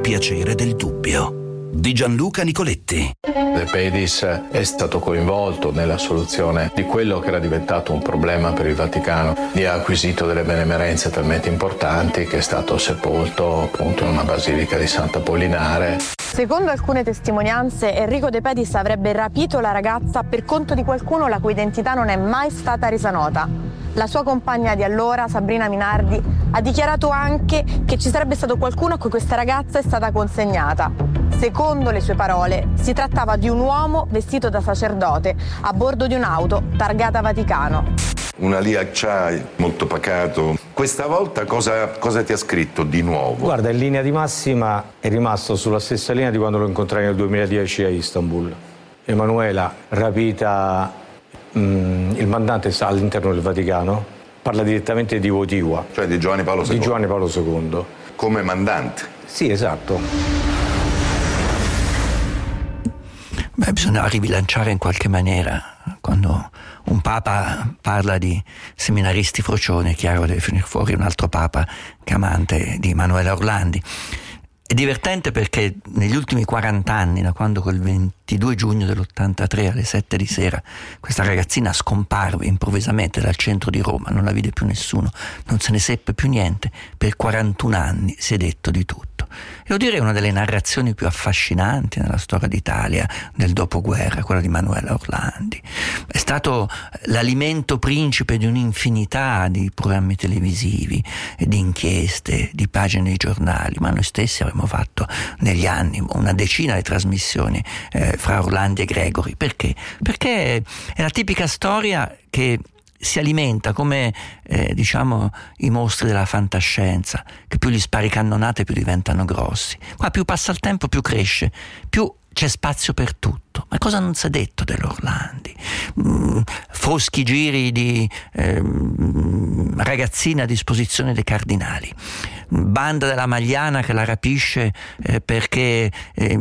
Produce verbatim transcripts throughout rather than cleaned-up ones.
piacere del dubbio. Di Gianluca Nicoletti. De Pedis è stato coinvolto nella soluzione di quello che era diventato un problema per il Vaticano e ha acquisito delle benemerenze talmente importanti che è stato sepolto appunto in una basilica di Sant'Apollinare. Secondo alcune testimonianze, Enrico De Pedis avrebbe rapito la ragazza per conto di qualcuno la cui identità non è mai stata resa nota. La sua compagna di allora, Sabrina Minardi, ha dichiarato anche che ci sarebbe stato qualcuno a cui questa ragazza è stata consegnata. Secondo le sue parole, si trattava di un uomo vestito da sacerdote a bordo di un'auto targata Vaticano. Una Lia Acciai, molto pacato. Questa volta cosa, cosa ti ha scritto di nuovo? Guarda, in linea di massima è rimasto sulla stessa linea di quando lo incontrai nel duemiladieci a Istanbul. Emanuela, rapita, mh, il mandante sta all'interno del Vaticano, parla direttamente di Wojtyła. Cioè di Giovanni Paolo secondo? Di Giovanni Paolo secondo. Come mandante? Sì, esatto. Beh, bisogna ribilanciare in qualche maniera. Quando un papa parla di seminaristi frocioni, è chiaro che deve finire fuori un altro papa che è amante di Emanuela Orlandi. È divertente perché negli ultimi quaranta anni, da quando quel ventidue giugno dell'ottantatré alle sette di sera questa ragazzina scomparve improvvisamente dal centro di Roma, non la vide più nessuno, non se ne seppe più niente, per quarantuno anni si è detto di tutto. E lo direi una delle narrazioni più affascinanti nella storia d'Italia del dopoguerra, quella di Emanuela Orlandi. È stato l'alimento principe di un'infinità di programmi televisivi, di inchieste, di pagine di giornali, ma noi stessi avremmo fatto negli anni una decina di trasmissioni eh, fra Orlandi e Gregori. Perché? Perché è la tipica storia che si alimenta come eh, diciamo i mostri della fantascienza, che più gli spari cannonate più diventano grossi. Qua più passa il tempo più cresce, più c'è spazio per tutto. Ma cosa non si è detto dell'Orlandi? Mm, foschi giri di eh, ragazzine a disposizione dei cardinali, banda della Magliana che la rapisce eh, perché eh,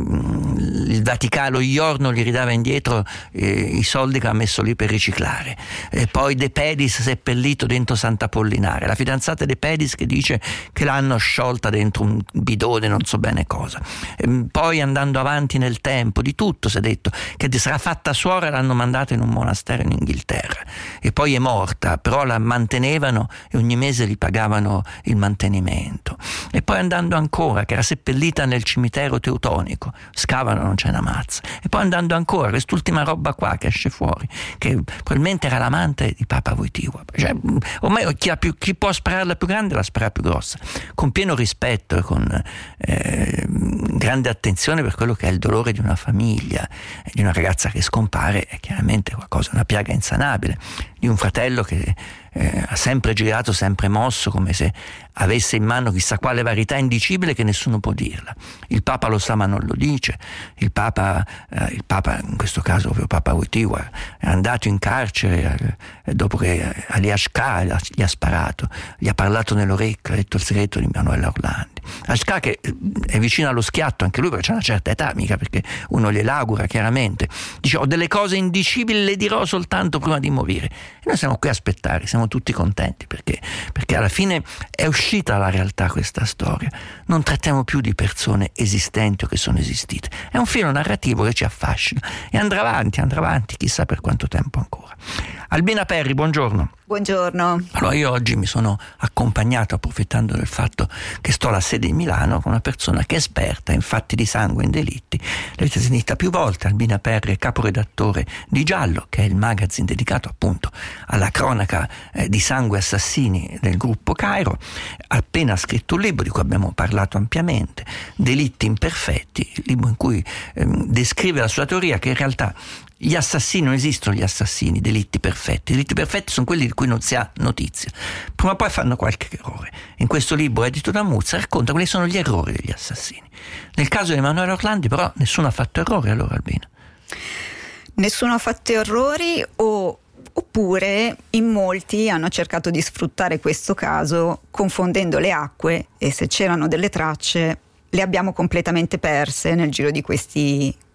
il Vaticano, lo Iorno gli ridava indietro eh, i soldi che ha messo lì per riciclare, e poi De Pedis seppellito dentro Sant'Apollinare, la fidanzata De Pedis che dice che l'hanno sciolta dentro un bidone non so bene cosa, e poi andando avanti nel tempo di tutto si è detto che sarà fatta suora e l'hanno mandata in un monastero in Inghilterra, e poi è morta, però la mantenevano e ogni mese gli pagavano il mantenimento. E poi andando ancora, che era seppellita nel cimitero teutonico, scavano, non c'è una mazza. E poi andando ancora, quest'ultima roba qua che esce fuori, che probabilmente era l'amante di Papa Wojtyła. Cioè, ormai chi, ha più, chi può spararla più grande la spara più grossa, con pieno rispetto e con eh, grande attenzione per quello che è il dolore di una famiglia, di una ragazza che scompare, è chiaramente qualcosa, una piaga insanabile, di un fratello che eh, ha sempre girato, sempre mosso, come se avesse in mano chissà quale verità indicibile che nessuno può dirla. Il Papa lo sa ma non lo dice. Il Papa, eh, il Papa in questo caso proprio Papa Wojtyła, è andato in carcere eh, dopo che Ali Ashka gli ha sparato, gli ha parlato nell'orecchio, ha detto il segreto di Emanuela Orlandi. Ashka che è vicino allo schiatto anche lui, perché c'è una certa età, mica perché uno gliel'augura chiaramente, dice: ho delle cose indicibili, le dirò soltanto prima di morire. E noi siamo qui a aspettare, siamo tutti contenti perché, perché alla fine è uscita la realtà questa storia. Non trattiamo più di persone esistenti o che sono esistite, è un filo narrativo che ci affascina e andrà avanti, andrà avanti chissà per quanto tempo ancora. Albina Perri, buongiorno. Buongiorno. Allora, io oggi mi sono accompagnato, approfittando del fatto che sto alla sede di Milano, con una persona che è esperta in fatti di sangue e in delitti. L'avete sentita più volte. Albina Perri è caporedattore di Giallo, che è il magazine dedicato appunto alla cronaca eh, di sangue e assassini del gruppo Cairo. Ha appena scritto un libro di cui abbiamo parlato ampiamente, Delitti imperfetti, il libro in cui ehm, descrive la sua teoria che in realtà gli assassini non esistono, gli assassini, i delitti perfetti. I delitti perfetti sono quelli di cui non si ha notizia. Prima o poi fanno qualche errore. In questo libro, edito da Muzza, racconta quali sono gli errori degli assassini. Nel caso di Emanuela Orlandi, però, nessuno ha fatto errori, allora, Albina? Nessuno ha fatto errori o... Oppure in molti hanno cercato di sfruttare questo caso confondendo le acque, e se c'erano delle tracce le abbiamo completamente perse nel giro di questi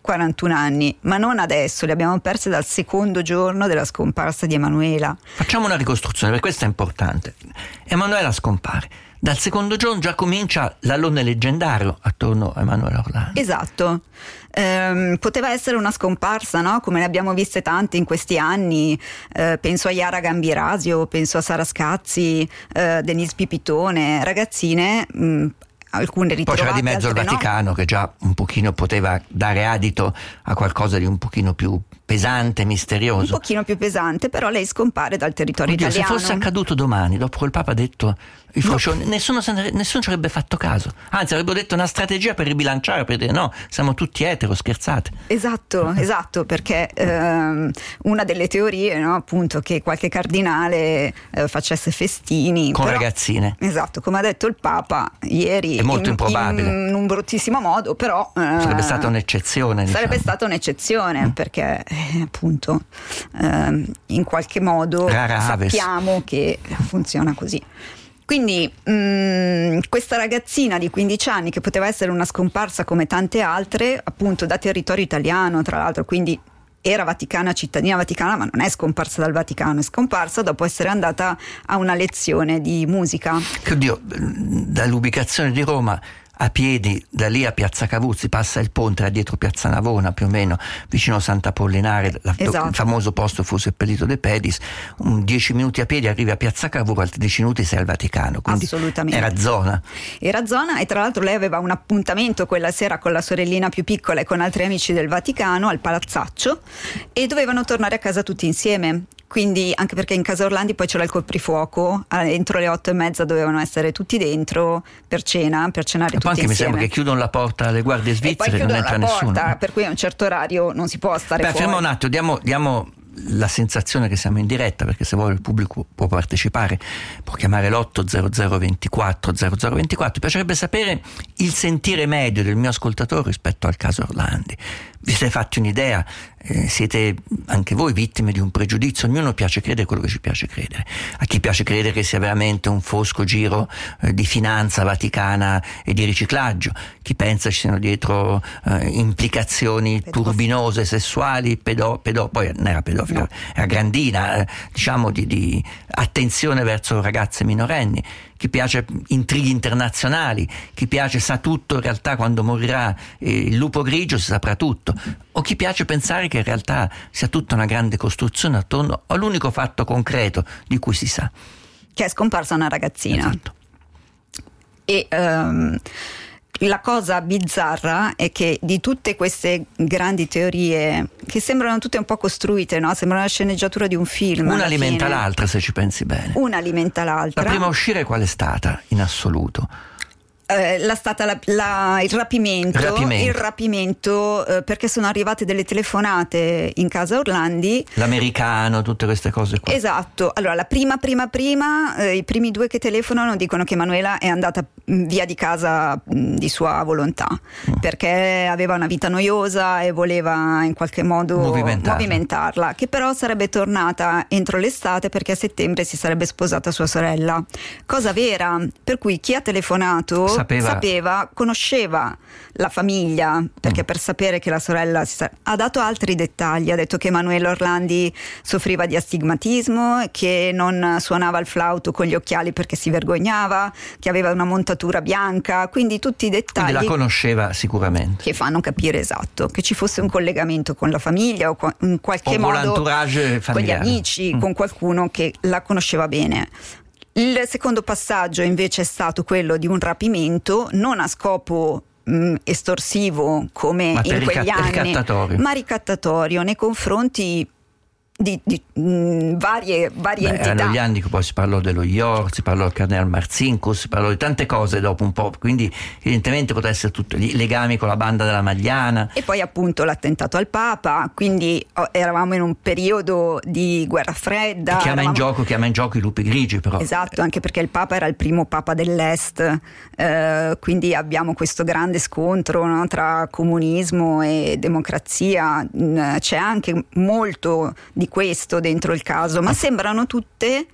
quarantuno anni, ma non adesso, le abbiamo perse dal secondo giorno della scomparsa di Emanuela. Facciamo una ricostruzione, perché questo è importante. Emanuela scompare. Dal secondo giorno già comincia l'alone leggendario attorno a Emanuela Orlandi. Esatto. Ehm, poteva essere una scomparsa, no? Come ne abbiamo viste tante in questi anni. Eh, penso a Yara Gambirasio, penso a Sara Scazzi, eh, Denise Pipitone, ragazzine mh, alcune ritrovate. Poi c'era di mezzo il Vaticano, no? che già un pochino poteva dare adito a qualcosa di un pochino più pesante, misterioso. Un pochino più pesante, però lei scompare dal territorio Oddio, italiano. se fosse accaduto domani, dopo quel Papa ha detto i frocioni, no. nessuno, nessuno ci avrebbe fatto caso. Anzi, avrebbero detto una strategia per ribilanciare, per dire no, siamo tutti etero, scherzate. Esatto, esatto, perché ehm, una delle teorie, no, appunto, che qualche cardinale eh, facesse festini con però, ragazzine. Esatto, come ha detto il Papa ieri. È molto in, improbabile. In, in un bruttissimo modo, però eh, sarebbe stata un'eccezione. Sarebbe diciamo. stata un'eccezione, mm. perché eh, appunto eh, in qualche modo Rara sappiamo aves. che funziona così. Quindi mh, questa ragazzina di quindici anni, che poteva essere una scomparsa come tante altre, appunto da territorio italiano, tra l'altro, quindi era vaticana, cittadina vaticana, ma non è scomparsa dal Vaticano, è scomparsa dopo essere andata a una lezione di musica. Che oddio, dall'ubicazione di Roma a piedi, da lì a Piazza Cavuzzi, passa il ponte, là dietro Piazza Navona più o meno, vicino a Sant'Apollinare, esatto. il famoso posto fu seppellito de Pedis. Un dieci minuti a piedi arrivi a Piazza Cavour, altri dieci minuti sei al Vaticano, quindi assolutamente era zona era zona e tra l'altro lei aveva un appuntamento quella sera con la sorellina più piccola e con altri amici del Vaticano al Palazzaccio, e dovevano tornare a casa tutti insieme. Quindi, anche perché in casa Orlandi poi c'era il coprifuoco, entro le otto e mezza dovevano essere tutti dentro per cena, per cenare e tutti poi anche insieme. mi sembra che chiudono la porta alle guardie svizzere, non entra la porta, nessuno. per cui a un certo orario non si può stare Beh, fuori. ferma un attimo, diamo, diamo la sensazione che siamo in diretta, perché se vuole il pubblico può partecipare, può chiamare l'otto zero zero ventiquattro zero zero ventiquattro. Mi piacerebbe sapere il sentire medio del mio ascoltatore rispetto al caso Orlandi. Vi siete fatti un'idea? Eh, siete anche voi vittime di un pregiudizio? Ognuno piace credere quello che ci piace credere. A chi piace credere che sia veramente un fosco giro eh, di finanza vaticana e di riciclaggio, chi pensa ci siano dietro eh, implicazioni Pedofilo. turbinose, sessuali, pedo, pedo, poi non era pedofilo, no. Era grandina, eh, diciamo di, di attenzione verso ragazze minorenni. Chi piace intrighi internazionali, chi piace sa tutto, in realtà quando morirà eh, il lupo grigio si saprà tutto, o chi piace pensare che in realtà sia tutta una grande costruzione attorno all'unico fatto concreto di cui si sa, che è scomparsa una ragazzina. Esatto. E um, la cosa bizzarra è che di tutte queste grandi teorie, che sembrano tutte un po' costruite, no? Sembrano la sceneggiatura di un film. Una alimenta fine. l'altra, se ci pensi bene. Una alimenta l'altra. La prima a uscire qual è stata in assoluto? Eh, la stata la, la, il rapimento, rapimento. il rapimento eh, perché sono arrivate delle telefonate in casa Orlandi, l'americano, tutte queste cose qua. Esatto. Allora la prima prima prima eh, i primi due che telefonano dicono che Emanuela è andata via di casa mh, di sua volontà, mm. perché aveva una vita noiosa e voleva in qualche modo movimentarla. movimentarla, che però sarebbe tornata entro l'estate perché a settembre si sarebbe sposata sua sorella, cosa vera, per cui chi ha telefonato Sapeva. sapeva, conosceva la famiglia, perché mm. per sapere che la sorella si sa... ha dato altri dettagli, ha detto che Emanuela Orlandi soffriva di astigmatismo, che non suonava il flauto con gli occhiali perché si vergognava, che aveva una montatura bianca, quindi tutti i dettagli. Quindi la conosceva sicuramente. Che fanno capire esatto, che ci fosse un collegamento con la famiglia o in qualche o modo con l'entourage familiare, con gli amici, mm. con qualcuno che la conosceva bene. Il secondo passaggio invece è stato quello di un rapimento, non a scopo mh, estorsivo come ma in quegli ricatt- anni, ricattatorio. ma ricattatorio nei confronti di, di mh, varie, varie Beh, entità. erano gli anni che poi si parlò dello Ior, si parlò del Cardinal Marcinkus, si parlò di tante cose dopo un po', quindi evidentemente poteva essere tutto, i legami con la banda della Magliana. E poi appunto l'attentato al Papa, quindi oh, eravamo in un periodo di guerra fredda. Che chiama, eravamo... in gioco, chiama in gioco i lupi grigi però. Esatto, anche perché il Papa era il primo Papa dell'Est, eh, quindi abbiamo questo grande scontro, no, tra comunismo e democrazia. C'è anche molto di questo dentro il caso, ma sembrano tutte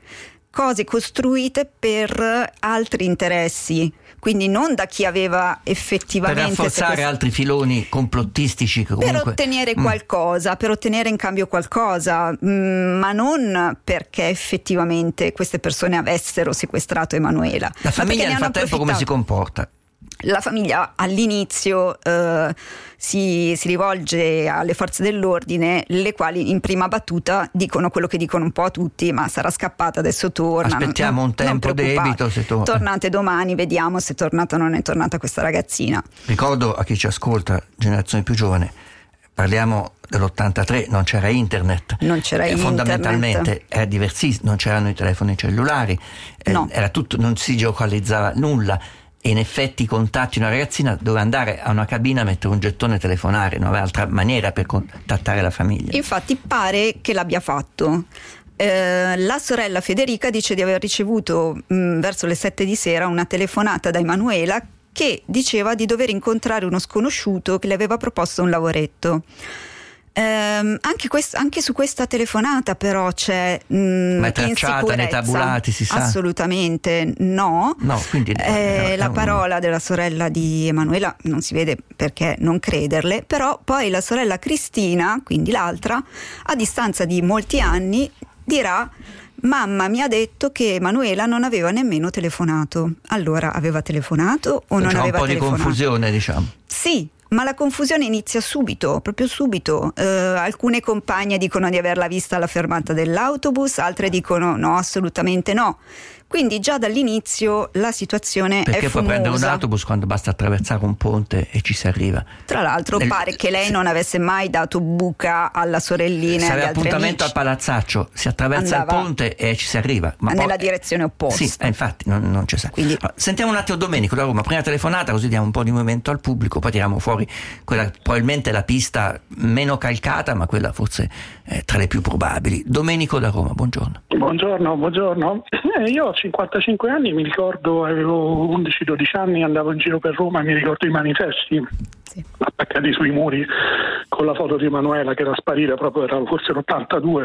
cose costruite per altri interessi, quindi non da chi aveva effettivamente, per rafforzare sequest- altri filoni complottistici che comunque... per ottenere mm. qualcosa, per ottenere in cambio qualcosa, mh, ma non perché effettivamente queste persone avessero sequestrato Emanuela. La famiglia nel frattempo come si comporta? La famiglia all'inizio eh, si, si rivolge alle forze dell'ordine, le quali in prima battuta dicono quello che dicono un po' a tutti: ma sarà scappata, adesso torna. Aspettiamo non, un tempo debito. Se to- Tornate domani, vediamo se è tornata o non è tornata questa ragazzina. Ricordo a chi ci ascolta, generazione più giovane, parliamo dell'ottantatré, non c'era internet. Non c'era eh, internet. Fondamentalmente era diversissimo, non c'erano i telefoni cellulari, eh, no. era tutto, non si geocalizzava nulla. E in effetti contatti una ragazzina, doveva andare a una cabina, mettere un gettone e telefonare, non aveva altra maniera per contattare la famiglia. Infatti pare che l'abbia fatto. Eh, la sorella Federica dice di aver ricevuto mh, verso le sette di sera una telefonata da Emanuela che diceva di dover incontrare uno sconosciuto che le aveva proposto un lavoretto. Ehm, anche, quest- anche su questa telefonata però c'è mh, ma è tracciata nei tabulati, si sa? Assolutamente no, no quindi, eh, no, la no, parola della sorella di Emanuela non si vede perché non crederle, però poi la sorella Cristina, quindi l'altra, a distanza di molti anni dirà: mamma mi ha detto che Emanuela non aveva nemmeno telefonato. Allora, aveva telefonato o non c'è aveva telefonato? C'è un po' di confusione, diciamo. Sì, ma la confusione inizia subito, proprio subito. Eh, alcune compagne dicono di averla vista alla fermata dell'autobus, altre dicono no, assolutamente no. Quindi già dall'inizio la situazione perché è fumosa. Perché puoi prendere un autobus quando basta attraversare un ponte e ci si arriva. Tra l'altro Nel... pare che lei non avesse mai dato buca alla sorellina e agli altri amici. Appuntamento al palazzaccio, si attraversa Andava il ponte e ci si arriva. Ma nella poi... direzione opposta. Sì, eh, infatti non, non c'è sa. Quindi... allora, sentiamo un attimo Domenico da Roma, prima telefonata, così diamo un po' di movimento al pubblico, poi tiriamo fuori quella probabilmente la pista meno calcata, ma quella forse eh, tra le più probabili. Domenico da Roma, buongiorno. Buongiorno, buongiorno. Eh, io ho cinquantacinque anni, mi ricordo, avevo undici dodici anni, andavo in giro per Roma e mi ricordo i manifesti sì. attaccati sui muri con la foto di Emanuela che era sparita proprio, era forse l'ottantadue.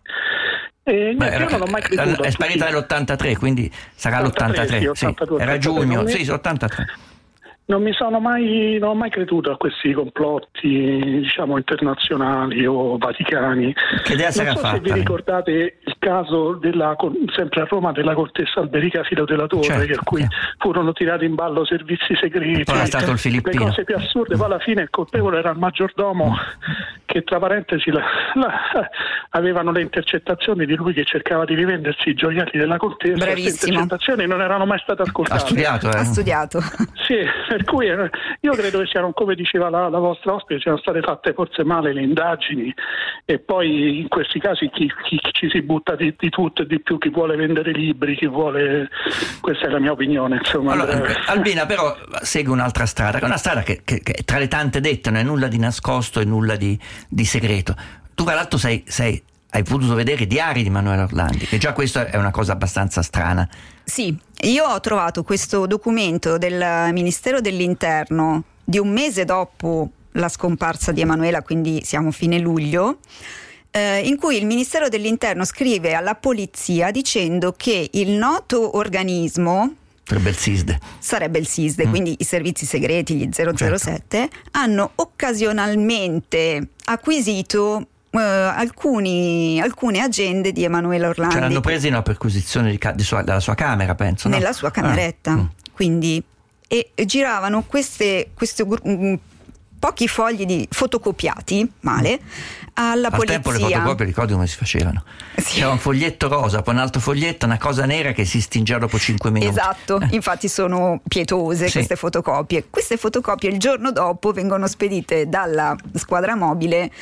E Beh, niente, era, io non ho mai creduto. È sparita nell'ottantatré, quindi sarà l'ottantatré. Sì, ottantadue, sì. Era giugno, mi... sì, ottantatré. Non mi sono mai, non ho mai creduto a questi complotti, diciamo, internazionali o vaticani. Che idea sarà non so fatta? Se vi ricordate il caso della, sempre a Roma, della contessa Alberica Filo della Torre, certo, per cui certo. furono tirati in ballo servizi segreti. Poi è stato il filippino. Le cose più assurde, poi alla fine il colpevole era il maggiordomo, che tra parentesi la, la, avevano le intercettazioni di lui che cercava di rivendersi i gioielli della contessa. Bravissimo. Queste intercettazioni non erano mai state ascoltate. Ha studiato, eh? Ha studiato. Sì, per cui io credo che siano, come diceva la, la vostra ospite, siano state fatte forse male le indagini e poi in questi casi chi, chi, chi ci si butta di, di tutto e di più, chi vuole vendere libri, chi vuole, questa è la mia opinione, insomma. Allora, Albina però segue un'altra strada, che è una strada che, che, che tra le tante dette non è nulla di nascosto e nulla di, di segreto. Tu tra l'altro sei, sei hai potuto vedere i diari di Emanuela Orlandi, che già questo è una cosa abbastanza strana. Sì, io ho trovato questo documento del Ministero dell'Interno di un mese dopo la scomparsa di Emanuela, quindi siamo fine luglio, eh, in cui il Ministero dell'Interno scrive alla polizia dicendo che il noto organismo sarebbe il SISDE, sarebbe il SISDE, mm. quindi i servizi segreti, gli zero zero sette, certo. hanno occasionalmente acquisito Uh, alcuni, alcune agende di Emanuela Orlandi. Ce l'hanno presi in una perquisizione di, di sua, della sua camera, penso, no? Nella sua cameretta, ah. quindi e, e giravano queste, queste um, pochi fogli di fotocopiati male alla Al polizia. Al tempo le fotocopie ricordi come si facevano? Sì. C'era un foglietto rosa, poi un altro foglietto, una cosa nera che si stingeva dopo cinque minuti. Esatto, eh. infatti sono pietose sì. queste fotocopie. Queste fotocopie il giorno dopo vengono spedite dalla squadra mobile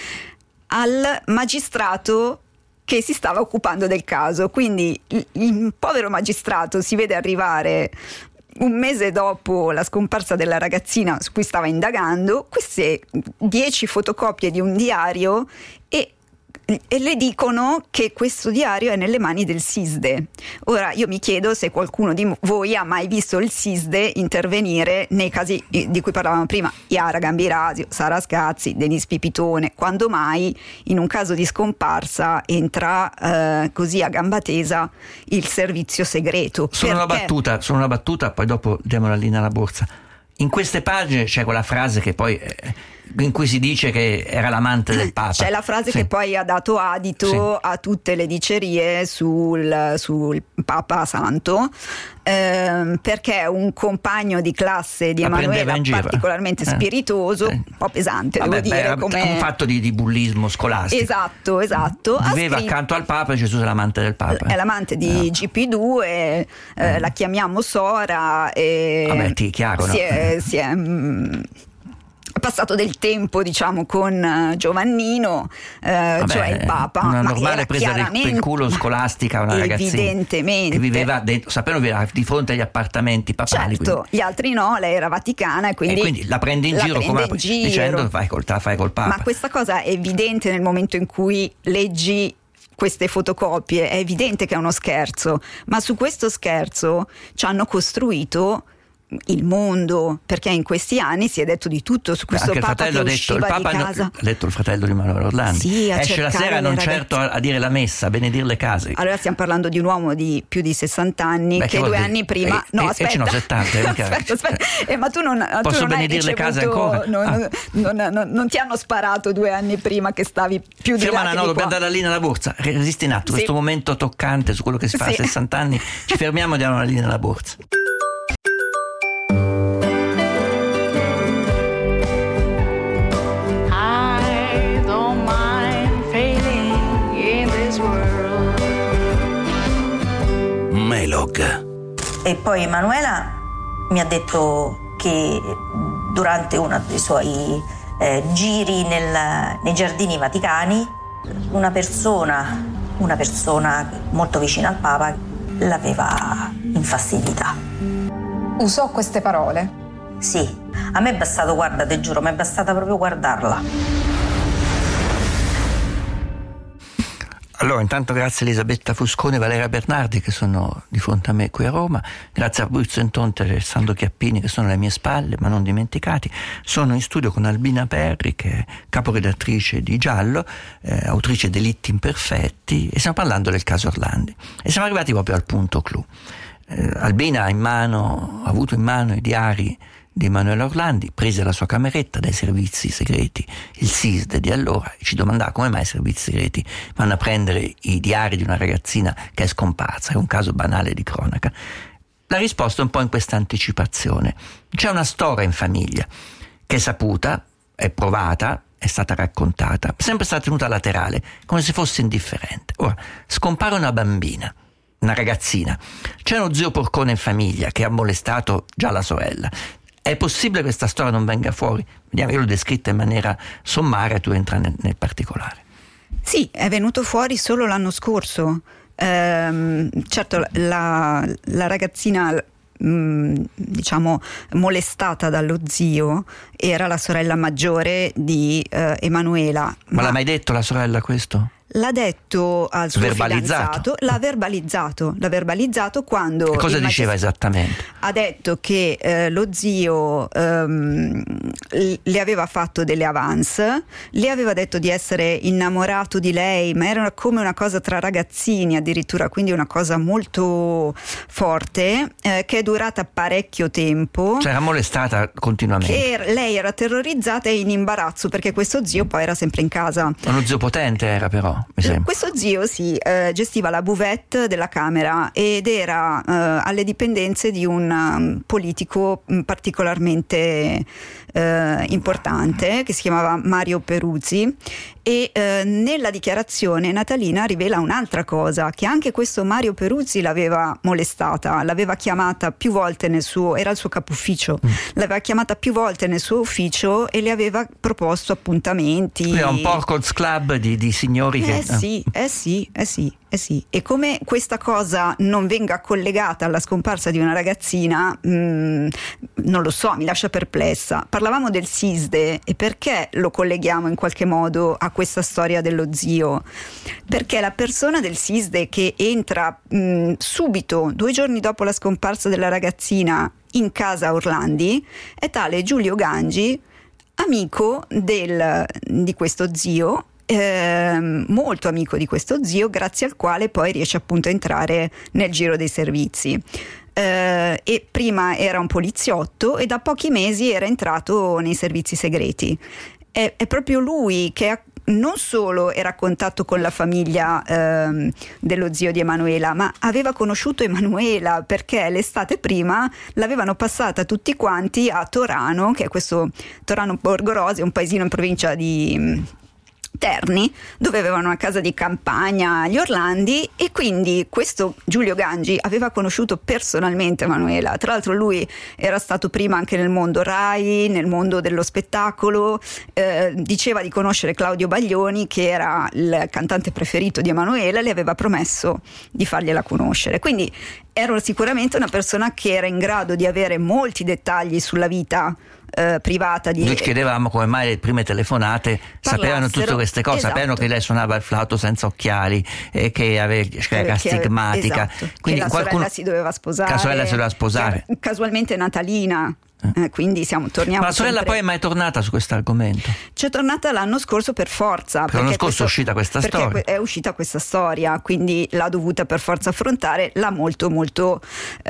al magistrato che si stava occupando del caso, quindi il, il povero magistrato si vede arrivare un mese dopo la scomparsa della ragazzina su cui stava indagando queste dieci fotocopie di un diario e e le dicono che questo diario è nelle mani del SISDE. Ora io mi chiedo se qualcuno di voi ha mai visto il SISDE intervenire nei casi di cui parlavamo prima, Iara Gambirasio, Sara Scazzi, Denise Pipitone. Quando mai in un caso di scomparsa entra eh, così a gamba tesa il servizio segreto? Sono una Perché? battuta, sono una battuta, poi dopo diamo la linea alla borsa. In queste pagine c'è quella frase che poi eh, in cui si dice che era l'amante del Papa. C'è la frase sì. che poi ha dato adito sì. a tutte le dicerie sul, sul Papa Santo, ehm, perché un compagno di classe di la Emanuela particolarmente eh. spiritoso, eh. un po' pesante, Vabbè, devo dire, beh, come un fatto di, di bullismo scolastico. Esatto, esatto. Viveva scritto... accanto al Papa, Gesù è l'amante del Papa. È l'amante di eh. G P due, eh, eh. la chiamiamo Sora e Vabbè, ti chiaro, si no? è, si è mh, passato del tempo, diciamo, con uh, Giovannino, eh, Vabbè, cioè il Papa, una ma normale era presa del, del culo scolastica, una ragazzina evidentemente che viveva dentro, sapevano viveva di fronte agli appartamenti papali. Certo, quindi. gli altri no, lei era vaticana e quindi, e quindi la prende in la giro prende come in la, giro. dicendo fai col, fai col Papa. Ma questa cosa è evidente nel momento in cui leggi queste fotocopie, è evidente che è uno scherzo, ma su questo scherzo ci hanno costruito il mondo, perché in questi anni si è detto di tutto su questo Anche Papa il che fratello ha detto, il usciva Papa di casa. ha detto il fratello di Manuel Orlandi, sì, esce la sera non certo a, a dire la messa, a benedire le case. Allora stiamo parlando di un uomo di più di sessanta anni. Beh, che, che due dire? anni prima eh, no eh, aspetta, eh, no, settanta, aspetta, aspetta. Eh, ma tu non, posso tu non benedire le case ancora? Non, ah. non, non, non, non ti hanno sparato due anni prima che stavi più di Fermana, là no, di dobbiamo qua. dare la linea alla borsa. Resisti un attimo, sì. questo momento toccante su quello che si fa sì. a sessanta anni, ci fermiamo e diamo la linea alla borsa. Melog. E poi Emanuela mi ha detto che durante uno dei suoi eh, giri nel, nei giardini vaticani una persona, una persona molto vicina al Papa l'aveva infastidita. Usò queste parole? Sì, a me è bastato, guarda, te giuro, mi è bastata proprio guardarla. Allora, intanto grazie a Elisabetta Fuscone e Valeria Bernardi che sono di fronte a me qui a Roma, grazie a Fabrizio Entonte e Alessandro Chiappini che sono alle mie spalle, ma non dimenticati. Sono in studio con Albina Perri, che è caporedattrice di Giallo, eh, autrice Delitti imperfetti, e stiamo parlando del caso Orlandi. E siamo arrivati proprio al punto clou. Eh, Albina ha in mano, ha avuto in mano i diari di Emanuela Orlandi, prese la sua cameretta dai servizi segreti, il SISDE di allora, e ci domandava come mai i servizi segreti vanno a prendere i diari di una ragazzina che è scomparsa, è un caso banale di cronaca. La risposta è un po' in questa anticipazione. C'è una storia in famiglia che è saputa, è provata, è stata raccontata, sempre stata tenuta laterale, come se fosse indifferente. Ora, scompare una bambina, una ragazzina, c'è uno zio porcone in famiglia che ha molestato già la sorella. È possibile che questa storia non venga fuori? Vediamo, io l'ho descritta in maniera sommaria, tu entra nel, nel particolare. Sì, è venuto fuori solo l'anno scorso. Ehm, certo, la, la ragazzina, mh, diciamo, molestata dallo zio era la sorella maggiore di eh, Emanuela. Ma, ma l'ha mai detto la sorella questo? L'ha detto al suo verbalizzato. fidanzato, l'ha verbalizzato, l'ha verbalizzato quando... E cosa diceva magist- esattamente? Ha detto che eh, lo zio ehm, le aveva fatto delle avance, le aveva detto di essere innamorato di lei, ma era come una cosa tra ragazzini addirittura, quindi una cosa molto forte, eh, che è durata parecchio tempo. Cioè era molestata continuamente. Che lei era terrorizzata e in imbarazzo perché questo zio poi era sempre in casa. Uno zio potente era però. Questo zio si eh, gestiva la buvette della Camera ed era eh, alle dipendenze di un um, politico um, particolarmente eh, importante che si chiamava Mario Peruzzi, e eh, nella dichiarazione natalina rivela un'altra cosa, che anche questo Mario Peruzzi l'aveva molestata, l'aveva chiamata più volte nel suo, era il suo capo ufficio, mm. l'aveva chiamata più volte nel suo ufficio e le aveva proposto appuntamenti. Era un Porco's Club di, di signori che che... Eh sì, eh sì, eh sì, eh sì. E come questa cosa non venga collegata alla scomparsa di una ragazzina, mh, non lo so, mi lascia perplessa. Parlavamo del SISDE, e perché lo colleghiamo in qualche modo a questa storia dello zio? Perché la persona del SISDE che entra mh, subito, due giorni dopo la scomparsa della ragazzina, in casa Orlandi, è tale Giulio Gangi, amico del, di questo zio, eh, molto amico di questo zio, grazie al quale poi riesce appunto a entrare nel giro dei servizi. Eh, e prima era un poliziotto e da pochi mesi era entrato nei servizi segreti. È, è proprio lui che ha non solo era a contatto con la famiglia ehm, dello zio di Emanuela, ma aveva conosciuto Emanuela, perché l'estate prima l'avevano passata tutti quanti a Torano, che è questo Torano Borgo Rose, un paesino in provincia di Terni, dove avevano una casa di campagna gli Orlandi, e quindi questo Giulio Gangi aveva conosciuto personalmente Emanuela. Tra l'altro lui era stato prima anche nel mondo Rai, nel mondo dello spettacolo, eh, diceva di conoscere Claudio Baglioni, che era il cantante preferito di Emanuela, e le aveva promesso di fargliela conoscere. Quindi era sicuramente una persona che era in grado di avere molti dettagli sulla vita Eh, privata di... Noi chiedevamo come mai le prime telefonate sapevano tutte queste cose, esatto. Sapevano che lei suonava il flauto senza occhiali e che, aveva, che era astigmatica, esatto. Quindi che la qualcuno... sorella si doveva sposare, la sorella si doveva sposare. Casualmente Natalina. Eh, quindi siamo, torniamo. Ma la sorella sempre... poi è mai tornata su questo argomento? C'è tornata l'anno scorso per forza. Perché l'anno scorso questo, è uscita questa perché storia. È uscita questa storia, quindi l'ha dovuta per forza affrontare, l'ha molto molto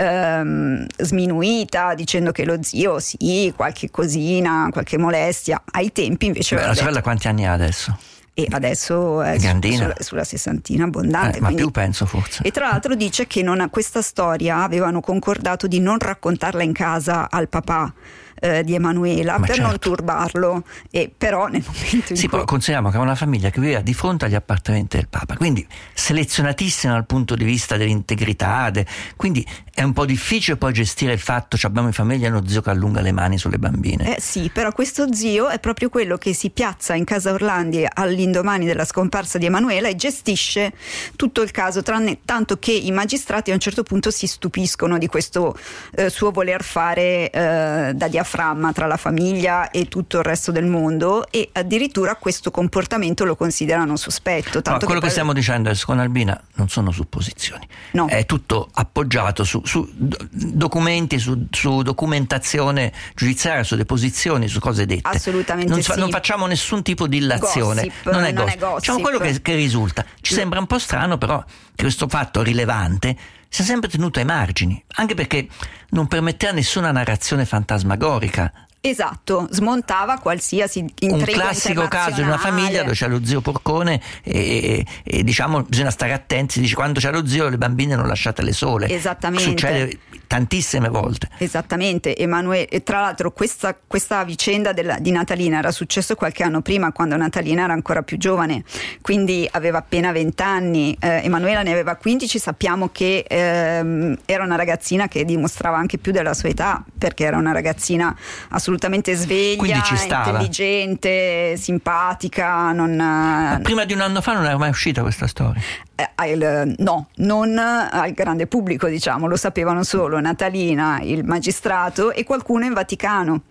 ehm, sminuita, dicendo che lo zio sì, qualche cosina, qualche molestia. Ai tempi invece... Beh, la sorella detto... quanti anni ha adesso? E adesso è sulla, sulla sessantina abbondante, eh, ma quindi... più penso forse. E tra l'altro dice che non, questa storia avevano concordato di non raccontarla in casa al papà eh, di Emanuela, ma per certo. non turbarlo, e però nel momento in sì, cui... poi consideriamo che è una famiglia che viveva di fronte agli appartamenti del Papa, quindi selezionatissima dal punto di vista dell'integrità, de... quindi è un po' difficile poi gestire il fatto che abbiamo in famiglia uno zio che allunga le mani sulle bambine. Eh sì, però questo zio è proprio quello che si piazza in casa Orlandi all'indomani della scomparsa di Emanuela e gestisce tutto il caso, tranne tanto che i magistrati a un certo punto si stupiscono di questo eh, suo voler fare eh, da diaframma tra la famiglia e tutto il resto del mondo, e addirittura questo comportamento lo considerano sospetto. Tanto no, quello che, che stiamo dicendo adesso con Albina non sono supposizioni, no. È tutto appoggiato su, su documenti, su, su documentazione giudiziaria, su deposizioni, su cose dette. Assolutamente non, sì. Non facciamo nessun tipo di illazione. Gossip, non è non gossip. è gossip. Diciamo quello che, che risulta. Ci no. sembra un po' strano però che questo fatto rilevante sia sempre tenuto ai margini, anche perché non permetteva nessuna narrazione fantasmagorica. Esatto, smontava qualsiasi intrigo un classico caso di una famiglia dove c'è lo zio porcone e, e, e diciamo bisogna stare attenti, si dice quando c'è lo zio le bambine non lasciatele sole. Esattamente. Succede tantissime volte. Esattamente. Emanuele, e tra l'altro questa, questa vicenda della, di Natalina era successo qualche anno prima, quando Natalina era ancora più giovane, quindi aveva appena vent'anni, eh, Emanuela ne aveva quindici. Sappiamo che ehm, era una ragazzina che dimostrava anche più della sua età, perché era una ragazzina assolutamente sveglia, intelligente, simpatica. Non, Ma prima di un anno fa non era mai uscita questa storia? Eh, il, no, non al grande pubblico, diciamo, lo sapevano solo Natalina, il magistrato e qualcuno in Vaticano.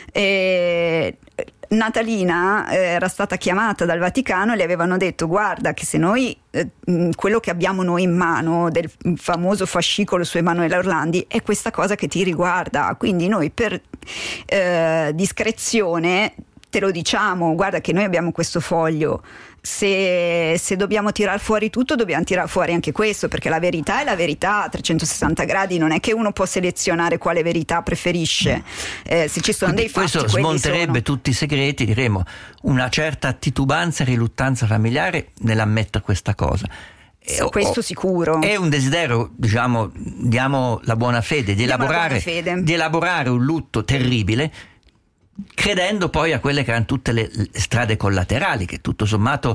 E Natalina eh, era stata chiamata dal Vaticano e le avevano detto: guarda che se noi eh, quello che abbiamo noi in mano del famoso fascicolo su Emanuela Orlandi è questa cosa che ti riguarda, quindi noi per eh, discrezione te lo diciamo, guarda che noi abbiamo questo foglio, se, se dobbiamo tirar fuori tutto dobbiamo tirar fuori anche questo, perché la verità è la verità a trecentosessanta gradi, non è che uno può selezionare quale verità preferisce. Eh, se ci sono Quindi dei fatti, questo smonterebbe sono... tutti i segreti, diremo una certa titubanza e riluttanza familiare nell'ammettere questa cosa. Sì, questo sicuro. È un desiderio, diciamo, diamo la buona fede di elaborare, fede. di elaborare un lutto terribile, credendo poi a quelle che erano tutte le strade collaterali, che tutto sommato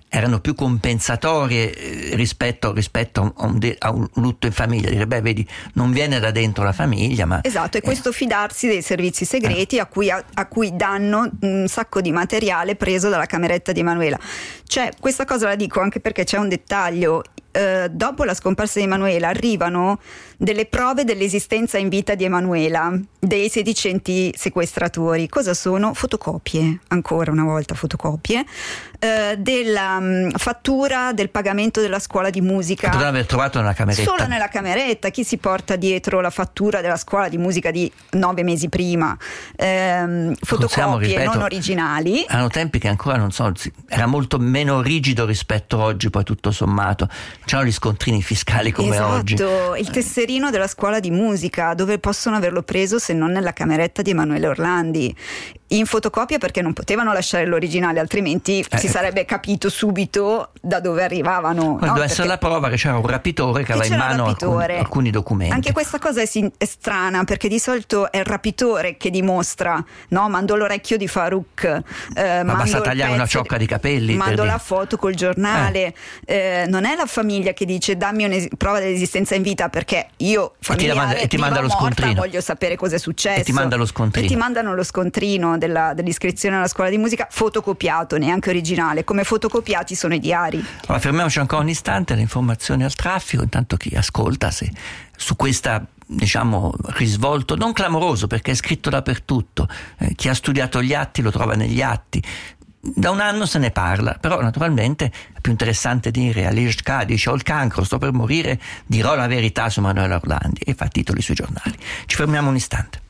erano più compensatorie rispetto, rispetto a, un de, a un lutto in famiglia. Dire, beh, vedi, non viene da dentro la famiglia, ma... Esatto, e questo eh. fidarsi dei servizi segreti eh. a, cui, a, a cui danno un sacco di materiale preso dalla cameretta di Emanuela. Cioè, questa cosa la dico anche perché c'è un dettaglio. Eh, dopo la scomparsa di Emanuela arrivano delle prove dell'esistenza in vita di Emanuela, dei sedicenti sequestratori. Cosa sono? Fotocopie, ancora una volta fotocopie, eh, della mh, fattura del pagamento della scuola di musica. Potrebbe aver trovato nella cameretta. Solo nella cameretta. Chi si porta dietro la fattura della scuola di musica di nove mesi prima? Eh, fotocopie ripeto, non originali. Erano tempi che ancora non so, era molto meno rigido rispetto a oggi, poi tutto sommato. C'erano gli scontrini fiscali come esatto, oggi. Il tesserino della scuola di musica, dove possono averlo preso se non nella cameretta di Emanuele Orlandi? In fotocopia, perché non potevano lasciare l'originale, altrimenti eh, si sarebbe capito subito da dove arrivavano. Deve no? essere la prova che c'era un rapitore che, che aveva in mano alcuni, alcuni documenti. Anche questa cosa è, è strana, perché di solito è il rapitore che dimostra, no? Mando l'orecchio di Farouk, eh, ma basta tagliare una ciocca di capelli, mando la foto col giornale, eh. Eh, non è la famiglia che dice dammi una prova dell'esistenza in vita, perché io familiare, e ti, manda, e ti manda lo morta, scontrino, voglio sapere cosa è successo, e ti manda lo scontrino, e ti mandano lo scontrino Della, dell'iscrizione alla scuola di musica fotocopiato, neanche originale. Come fotocopiati sono i diari. Allora, fermiamoci ancora un istante, le informazioni al traffico, intanto chi ascolta se su questa, diciamo, risvolto non clamoroso, perché è scritto dappertutto, eh, chi ha studiato gli atti lo trova negli atti. Da un anno se ne parla, però naturalmente è più interessante dire Alish K dice ho il cancro, sto per morire, dirò la verità su Emanuele Orlandi, e fa titoli sui giornali. Ci fermiamo un istante.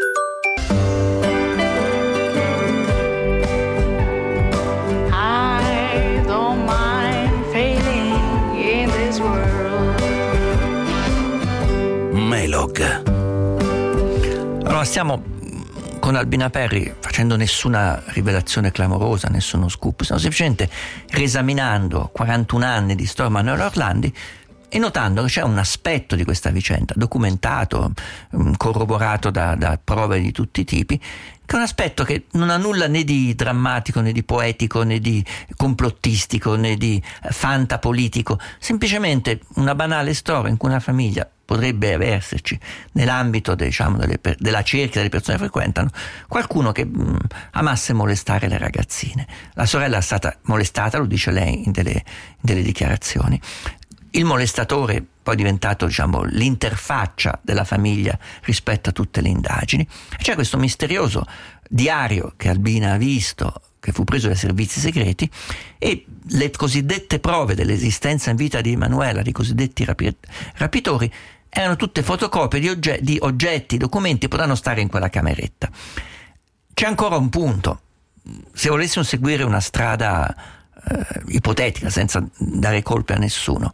Melog. Allora, stiamo con Albina Perri facendo nessuna rivelazione clamorosa, nessuno scoop, stiamo semplicemente riesaminando quarantuno anni di storia Emanuele Orlandi e notando che c'è un aspetto di questa vicenda documentato, corroborato da, da prove di tutti i tipi, che è un aspetto che non ha nulla né di drammatico, né di poetico, né di complottistico, né di fantapolitico, semplicemente una banale storia in cui una famiglia potrebbe esserci nell'ambito, diciamo, delle, della cerchia delle persone che frequentano qualcuno che mh, amasse molestare le ragazzine. La sorella è stata molestata, lo dice lei in delle, in delle dichiarazioni. Il molestatore poi è diventato, diciamo, l'interfaccia della famiglia rispetto a tutte le indagini. E c'è questo misterioso diario che Albina ha visto, che fu preso dai servizi segreti, e le cosiddette prove dell'esistenza in vita di Emanuela, di cosiddetti rapi- rapitori, erano tutte fotocopie di, ogge- di oggetti, documenti che potranno stare in quella cameretta. C'è ancora un punto. Se volessimo seguire una strada eh, ipotetica, senza dare colpe a nessuno,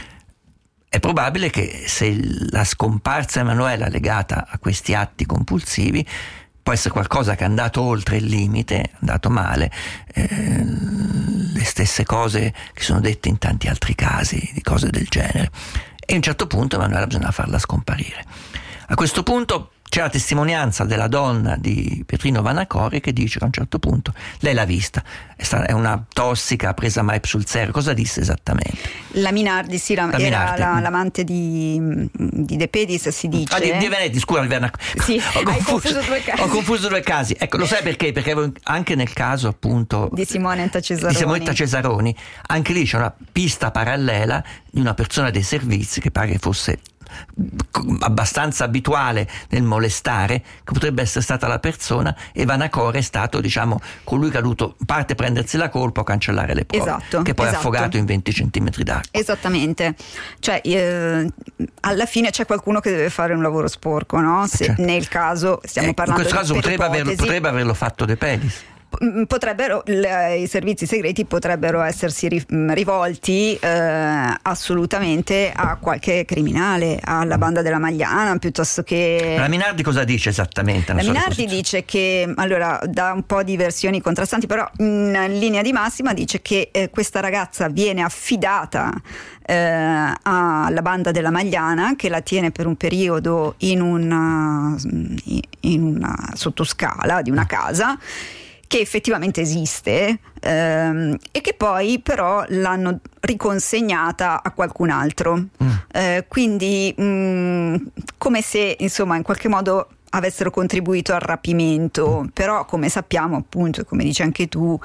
è probabile che se la scomparsa di Emanuela è legata a questi atti compulsivi, può essere qualcosa che è andato oltre il limite, è andato male, eh, le stesse cose che sono dette in tanti altri casi di cose del genere, e a un certo punto Emanuela bisogna farla scomparire. A questo punto c'è la testimonianza della donna di Pietrino Vanacori che dice che a un certo punto lei l'ha vista, è, stata, è una tossica, presa mai sul serio. Cosa disse esattamente? La Minardi, sì, la, la era Minardi. La, l'amante di, di De Pedis, si dice. Ah, di, di Venetti, scusa, di Vanacori. Sì, ho, confuso, confuso due casi. ho confuso due casi. Ecco, lo sai perché? Perché anche nel caso appunto di Simonetta Cesaroni, di Simonetta Cesaroni, anche lì c'è una pista parallela di una persona dei servizi che pare fosse abbastanza abituale nel molestare, che potrebbe essere stata la persona, e Vanacore è stato, diciamo, colui che ha dovuto in parte prendersi la colpa o cancellare le prove, esatto, che poi esatto. è affogato in venti centimetri d'acqua. Esattamente, cioè eh, alla fine c'è qualcuno che deve fare un lavoro sporco, no? Se, certo. Nel caso stiamo eh, parlando in questo caso di potrebbe averlo, potrebbe averlo fatto De Pedis. Potrebbero, le, i servizi segreti potrebbero essersi ri, rivolti eh, assolutamente a qualche criminale, alla banda della Magliana, piuttosto che... La Minardi cosa dice esattamente? La Minardi dice che, allora, dà un po' di versioni contrastanti, però in linea di massima dice che eh, questa ragazza viene affidata eh, alla banda della Magliana, che la tiene per un periodo in una, in una sottoscala di una casa, che effettivamente esiste ehm, e che poi però l'hanno riconsegnata a qualcun altro. Mm. Eh, quindi mh, come se insomma in qualche modo avessero contribuito al rapimento, però come sappiamo appunto, e come dici anche tu,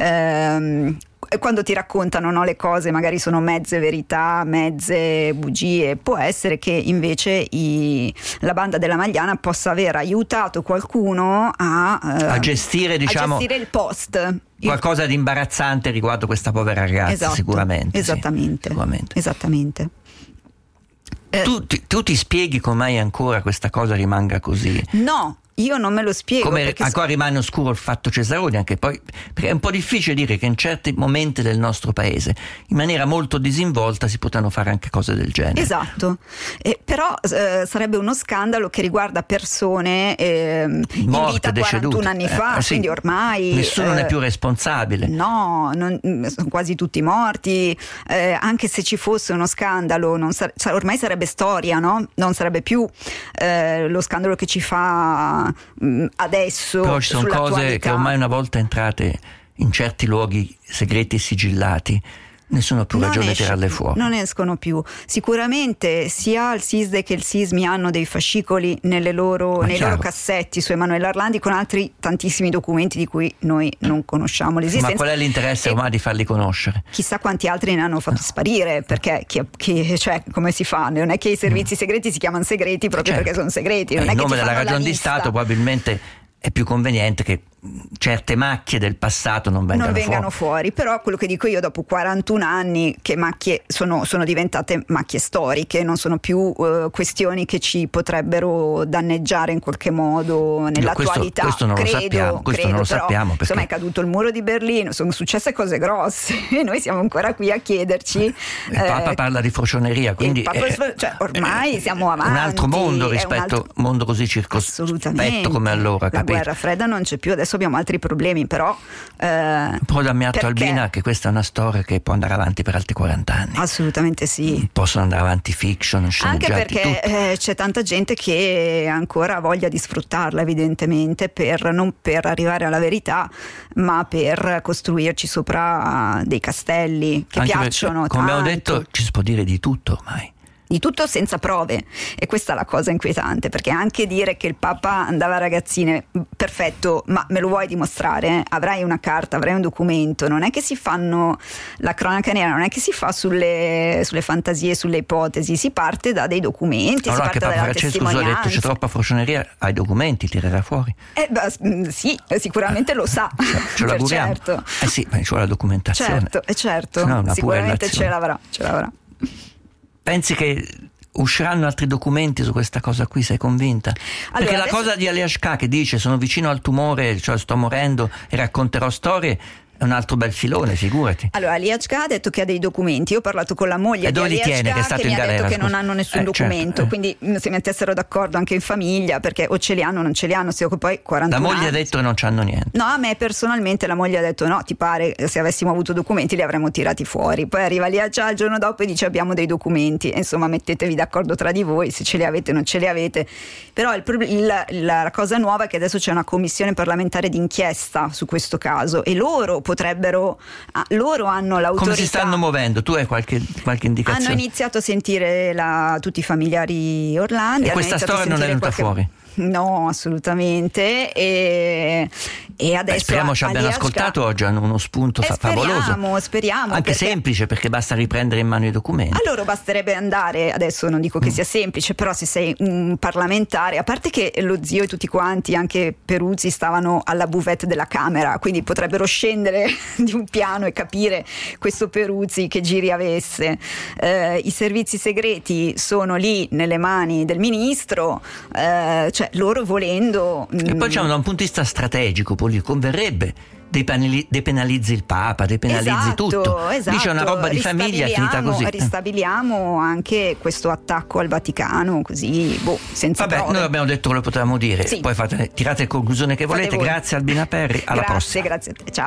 ehm, quando ti raccontano, no, le cose magari sono mezze verità, mezze bugie. Può essere che invece i, la banda della Magliana possa aver aiutato qualcuno a, eh, a gestire, diciamo, a gestire il post. Qualcosa di imbarazzante riguardo questa povera ragazza. Esatto, sicuramente. Esattamente. Sì, sicuramente. Esattamente. Eh, tu, ti, tu ti spieghi come mai ancora questa cosa rimanga così? No. Io non me lo spiego. Come ancora so... rimane oscuro il fatto Cesaroni, anche poi, perché è un po' difficile dire che in certi momenti del nostro paese, in maniera molto disinvolta, si potranno fare anche cose del genere. Esatto, eh, però eh, sarebbe uno scandalo che riguarda persone eh, in vita quarantuno anni fa, eh, sì. Quindi ormai nessuno eh, ne è più responsabile. No, non, sono quasi tutti morti. Eh, anche se ci fosse uno scandalo, non sa- ormai sarebbe storia, no? Non sarebbe più eh, lo scandalo che ci fa adesso. Però ci sono cose che ormai una volta entrate in certi luoghi segreti e sigillati nessuno ha più non ragione di esce, tirarle fuori. Non escono più. Sicuramente sia il SISDE che il SISMI hanno dei fascicoli nelle loro, nei loro cassetti su Emanuela Orlandi con altri tantissimi documenti di cui noi non conosciamo l'esistenza. Ma qual è l'interesse ormai di farli conoscere? Chissà quanti altri ne hanno fatto sparire, perché chi, chi, cioè, come si fa? Non è che i servizi segreti si chiamano segreti proprio certo. perché sono segreti. Non in è nome che della ragione di lista. Stato probabilmente è più conveniente che certe macchie del passato non vengano, non vengano fuori. fuori. Però quello che dico io, dopo quarantuno anni che macchie sono, sono diventate macchie storiche, non sono più uh, questioni che ci potrebbero danneggiare in qualche modo nell'attualità. Questo, questo non credo, lo sappiamo, questo credo, non lo però, sappiamo perché... insomma, è caduto il muro di Berlino, sono successe cose grosse e noi siamo ancora qui a chiederci. Il eh, Papa parla di froscioneria, quindi Papa, è, cioè, ormai è, siamo avanti. Un altro mondo rispetto a un altro... mondo così circospetto come allora. La capito? guerra fredda non c'è più, adesso abbiamo altri problemi, però eh, però dammi atto, perché... Albina, che questa è una storia che può andare avanti per altri quaranta anni. Assolutamente sì. Possono andare avanti fiction, sceneggiati, anche perché eh, c'è tanta gente che ancora ha voglia di sfruttarla, evidentemente, per non per arrivare alla verità, ma per costruirci sopra dei castelli che anche piacciono perché, come tanto. abbiamo detto, ci si può dire di tutto ormai. Di tutto senza prove, e questa è la cosa inquietante, perché anche dire che il Papa andava a ragazzine, perfetto, ma me lo vuoi dimostrare? Avrai una carta, avrai un documento, non è che si fanno la cronaca nera, non è che si fa sulle, sulle fantasie, sulle ipotesi, si parte da dei documenti, allora, si parte dalla testimonianza. Ha detto c'è troppa froscioneria, ai documenti tirerà fuori. Eh, beh, sì, sicuramente lo sa. Ce lo auguriamo. Certo. Eh sì, ma ci vuole la documentazione. Certo, è certo, no, sicuramente ce l'avrà, ce l'avrà. Pensi che usciranno altri documenti su questa cosa qui? Sei convinta? Allora, perché la adesso... cosa di Aliashka che dice sono vicino al tumore, cioè sto morendo e racconterò storie, è un altro bel filone, figurati. Allora, Aliashka ha detto che ha dei documenti. Io ho parlato con la moglie e di Aliashka tiene, che, è stato che in mi galera, ha detto scusa. che non hanno nessun eh, documento, certo. quindi se mettessero d'accordo anche in famiglia, perché o ce li hanno o non ce li hanno, se poi quarantuno La moglie anni. ha detto che non c'hanno niente. No, a me personalmente la moglie ha detto no, ti pare, se avessimo avuto documenti li avremmo tirati fuori. Poi arriva Aliashka il giorno dopo e dice abbiamo dei documenti, e insomma mettetevi d'accordo tra di voi se ce li avete o non ce li avete. Però il, il, la cosa nuova è che adesso c'è una commissione parlamentare d'inchiesta su questo caso e loro potrebbero Ah, loro hanno l'autorità. Come si stanno muovendo? Tu hai qualche, qualche indicazione? Hanno iniziato a sentire la, tutti i familiari Orlandi. E questa storia non è venuta qualche... fuori? No, assolutamente. E, e adesso Beh, speriamo ci abbiano Aliashka... ascoltato oggi, hanno uno spunto eh, favoloso. Speriamo, speriamo. Anche perché... semplice, perché basta riprendere in mano i documenti. A loro basterebbe andare, adesso non dico che mm. sia semplice, però se sei un parlamentare, a parte che lo zio e tutti quanti, anche Peruzzi, stavano alla buvette della Camera, quindi potrebbero scendere di un piano e capire questo Peruzzi che giri avesse. Eh, I servizi segreti sono lì nelle mani del ministro, eh, cioè loro volendo. E poi diciamo, da un punto di vista strategico, poi converrebbe depenalizzi il Papa, depenalizzi esatto, tutto. Esatto. Dice una roba di famiglia è finita così. Ristabiliamo anche questo attacco al Vaticano, così boh, senza Vabbè, prove. noi abbiamo detto quello che potevamo dire, sì. Poi fate, tirate le conclusioni che volete. Grazie Albina Perri, alla grazie, prossima. Grazie a te, ciao.